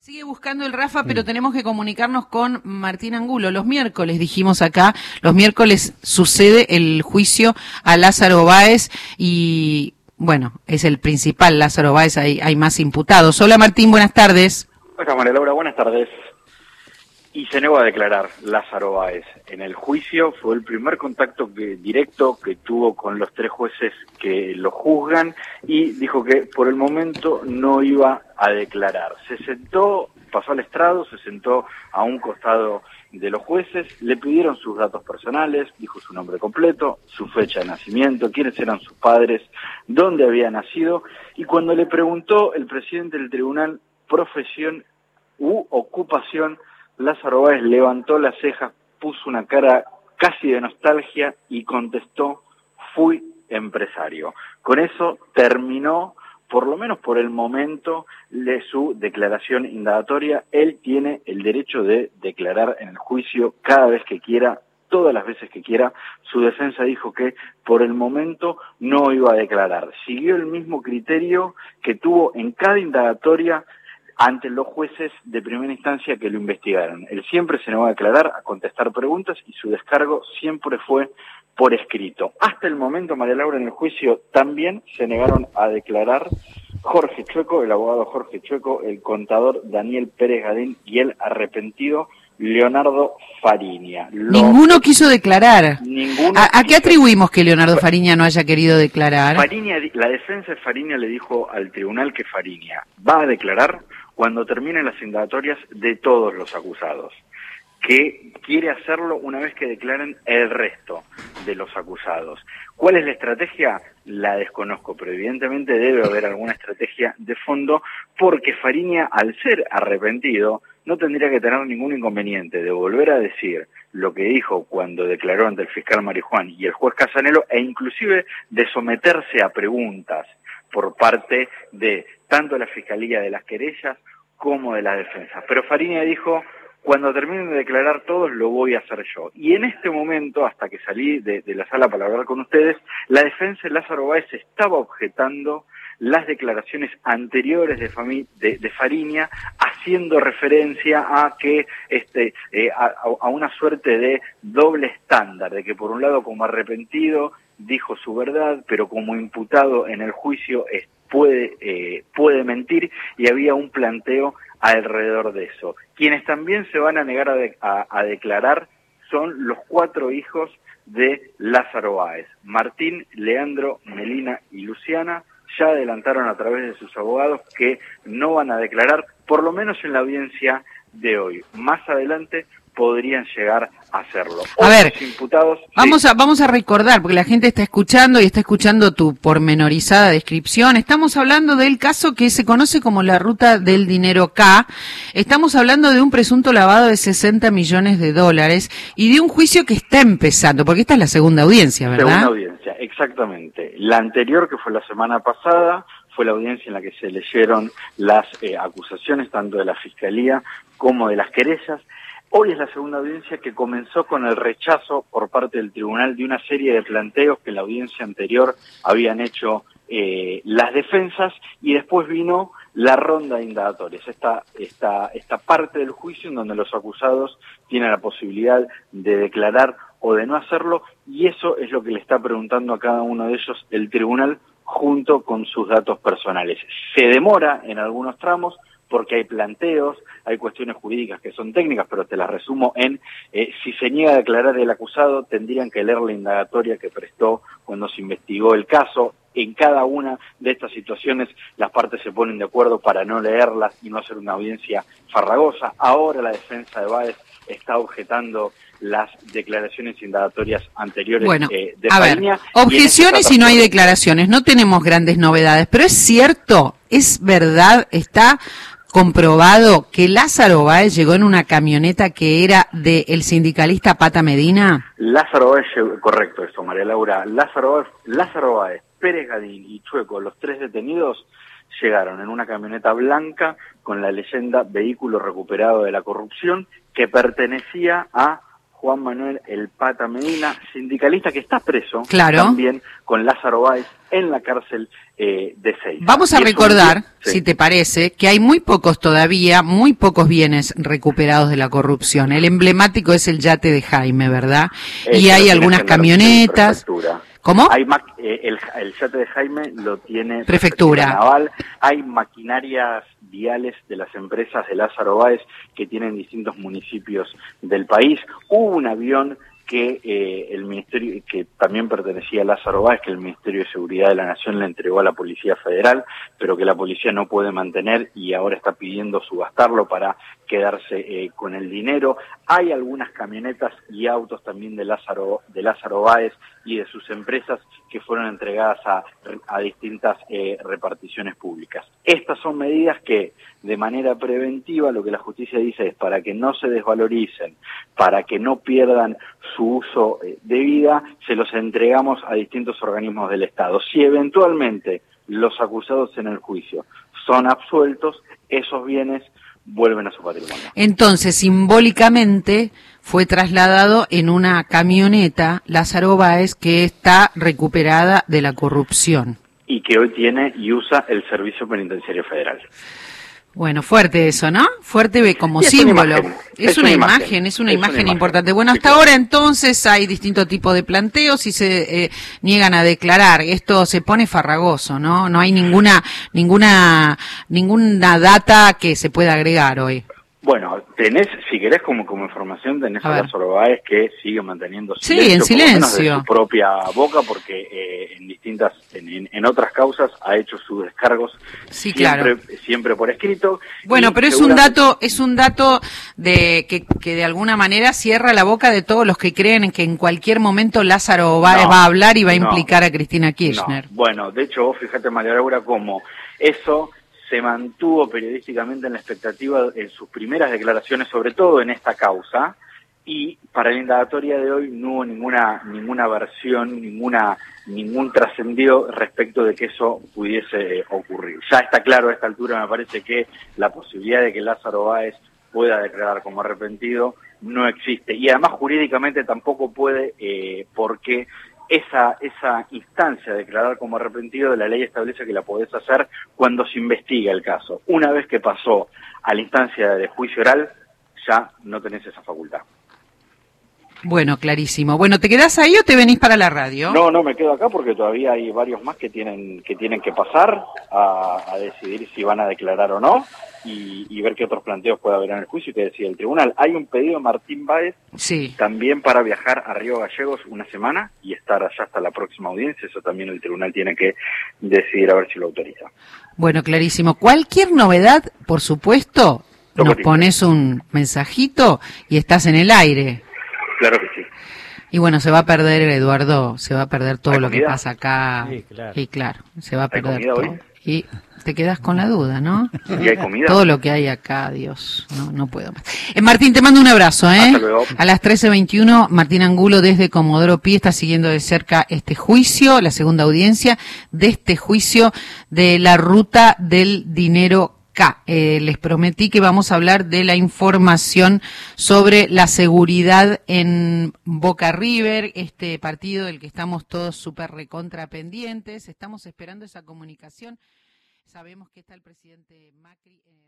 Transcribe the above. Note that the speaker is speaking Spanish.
Sigue buscando el Rafa, pero tenemos que comunicarnos con Martín Angulo. Los miércoles, dijimos acá, los miércoles sucede el juicio a Lázaro Báez y, bueno, es el principal Lázaro Báez, hay más imputados. Hola Martín, buenas tardes. Hola María Laura, buenas tardes. Y se negó a declarar Lázaro Báez. En el juicio fue el primer contacto directo que tuvo con los tres jueces que lo juzgan y dijo que por el momento no iba a declarar. Se sentó, pasó al estrado, se sentó a un costado de los jueces, le pidieron sus datos personales, dijo su nombre completo, su fecha de nacimiento, quiénes eran sus padres, dónde había nacido, y cuando le preguntó el presidente del tribunal profesión u ocupación, Lázaro Báez levantó las cejas, puso una cara casi de nostalgia y contestó: fui empresario. Con eso terminó, por lo menos por el momento, de su declaración indagatoria. Él tiene el derecho de declarar en el juicio cada vez que quiera, todas las veces que quiera. Su defensa dijo que por el momento no iba a declarar. Siguió el mismo criterio que tuvo en cada indagatoria ante los jueces de primera instancia que lo investigaron. Él siempre se negó a declarar, a contestar preguntas, y su descargo siempre fue por escrito. Hasta el momento, María Laura, en el juicio también se negaron a declarar Jorge Chueco, el abogado Jorge Chueco, el contador Daniel Pérez Gadín y el arrepentido Leonardo Fariña. Ninguno quiso declarar. Ninguno ¿A qué atribuimos que Leonardo Fariña no haya querido declarar? La defensa de Fariña le dijo al tribunal que Fariña va a declarar cuando terminen las indagatorias de todos los acusados, que quiere hacerlo una vez que declaren el resto de los acusados. ¿Cuál es la estrategia? La desconozco, pero evidentemente debe haber alguna estrategia de fondo, porque Fariña, al ser arrepentido, no tendría que tener ningún inconveniente de volver a decir lo que dijo cuando declaró ante el fiscal Marijuán y el juez Casanelo, e inclusive de someterse a preguntas por parte de tanto la Fiscalía de las querellas como de la defensa. Pero Fariña dijo: cuando terminen de declarar todos, lo voy a hacer yo. Y en este momento, hasta que salí de la sala para hablar con ustedes, la defensa de Lázaro Báez estaba objetando las declaraciones anteriores de Fariña, haciendo referencia a que a una suerte de doble estándar, de que por un lado como arrepentido dijo su verdad, pero como imputado en el juicio puede mentir, y había un planteo alrededor de eso. Quienes también se van a negar a declarar son los 4 hijos de Lázaro Báez. Martín, Leandro, Melina y Luciana ya adelantaron a través de sus abogados que no van a declarar, por lo menos en la audiencia de hoy. Más adelante podrían llegar a hacerlo. A ver, imputados, vamos a recordar, porque la gente está escuchando y está escuchando tu pormenorizada descripción. Estamos hablando del caso que se conoce como la ruta del dinero K. Estamos hablando de un presunto lavado de $60 millones y de un juicio que está empezando, porque esta es la segunda audiencia, ¿verdad? Segunda audiencia, exactamente. La anterior, que fue la semana pasada, fue la audiencia en la que se leyeron las acusaciones tanto de la Fiscalía como de las querellas. Hoy es la segunda audiencia, que comenzó con el rechazo por parte del tribunal de una serie de planteos que en la audiencia anterior habían hecho las defensas, y después vino la ronda de indagatorias, esta parte del juicio en donde los acusados tienen la posibilidad de declarar o de no hacerlo, y eso es lo que le está preguntando a cada uno de ellos el tribunal junto con sus datos personales. Se demora en algunos tramos porque hay planteos, hay cuestiones jurídicas que son técnicas, pero te las resumo en, si se niega a declarar el acusado, tendrían que leer la indagatoria que prestó cuando se investigó el caso. En cada una de estas situaciones las partes se ponen de acuerdo para no leerlas y no hacer una audiencia farragosa. Ahora la defensa de Báez está objetando las declaraciones indagatorias anteriores de Fariña. Objeciones y no hay declaraciones, no tenemos grandes novedades, pero es cierto, es verdad, está comprobado que Lázaro Báez llegó en una camioneta que era del sindicalista Pata Medina. Lázaro Báez, correcto eso, María Laura. Lázaro Báez, Pérez Gadín y Chueco, los 3 detenidos, llegaron en una camioneta blanca con la leyenda vehículo recuperado de la corrupción, que pertenecía a Juan Manuel El Pata Medina, sindicalista que está preso claro. también con Lázaro Báez en la cárcel de Seiza. Vamos a recordar, si te parece, que hay muy pocos bienes recuperados de la corrupción. El emblemático es el yate de Jaime, ¿verdad? Y hay algunas camionetas. ¿Cómo? Hay el yate de Jaime lo tiene Prefectura Naval. Hay maquinarias viales de las empresas de Lázaro Báez que tienen distintos municipios del país. Hubo un avión que el ministerio, que también pertenecía a Lázaro Báez, que el Ministerio de Seguridad de la Nación le entregó a la Policía Federal, pero que la policía no puede mantener y ahora está pidiendo subastarlo para quedarse con el dinero. Hay algunas camionetas y autos también de Lázaro Báez y de sus empresas que fueron entregadas a distintas reparticiones públicas. Estas son medidas que, de manera preventiva, lo que la justicia dice es para que no se desvaloricen, para que no pierdan su uso de vida, se los entregamos a distintos organismos del Estado. Si eventualmente los acusados en el juicio son absueltos, esos bienes vuelven a su patrimonio. Entonces, simbólicamente, fue trasladado en una camioneta Lázaro Báez que está recuperada de la corrupción. Y que hoy tiene y usa el Servicio Penitenciario Federal. Bueno, fuerte eso, ¿no? Fuerte como símbolo. Es una imagen importante. Bueno, hasta ahora entonces hay distintos tipos de planteos y se niegan a declarar. Esto se pone farragoso, ¿no? No hay ninguna data que se pueda agregar hoy. Bueno, si querés como información, tenés a Lázaro Báez que sigue manteniendo silencio, sí, en silencio, de su propia boca, porque en otras causas ha hecho sus descargos siempre por escrito. Bueno, pero es un dato de que de alguna manera cierra la boca de todos los que creen en que en cualquier momento Lázaro Báez va a hablar y va a implicar a Cristina Kirchner. No. Bueno, de hecho, vos fíjate, María Laura, como eso se mantuvo periodísticamente en la expectativa en sus primeras declaraciones, sobre todo en esta causa, y para la indagatoria de hoy no hubo ninguna versión, ningún trascendido respecto de que eso pudiese ocurrir. Ya está claro a esta altura, me parece que la posibilidad de que Lázaro Báez pueda declarar como arrepentido no existe, y además jurídicamente tampoco puede, porque esa instancia de declarar como arrepentido, de la ley establece que la podés hacer cuando se investiga el caso. Una vez que pasó a la instancia de juicio oral, ya no tenés esa facultad. Bueno, clarísimo. Bueno, ¿te quedás ahí o te venís para la radio? No, me quedo acá porque todavía hay varios más que tienen que pasar a decidir si van a declarar o no y ver qué otros planteos puede haber en el juicio y que decida el tribunal. Hay un pedido de Martín Báez también para viajar a Río Gallegos una semana y estar allá hasta la próxima audiencia. Eso también el tribunal tiene que decidir a ver si lo autoriza. Bueno, clarísimo. Cualquier novedad, por supuesto, nos pones un mensajito y estás en el aire. Claro que sí. Y bueno, se va a perder, Eduardo, se va a perder todo lo que pasa acá. Sí, claro, se va a perder todo. Hoy? Y te quedas con la duda, ¿no? ¿Y hay comida? Todo lo que hay acá, Dios, no puedo más. Martín, te mando un abrazo, ¿eh? Hasta luego. A las 13:21, Martín Angulo desde Comodoro Pi está siguiendo de cerca este juicio, la segunda audiencia de este juicio de la ruta del dinero. Les prometí que vamos a hablar de la información sobre la seguridad en Boca River, este partido del que estamos todos súper recontra pendientes. Estamos esperando esa comunicación. Sabemos que está el presidente Macri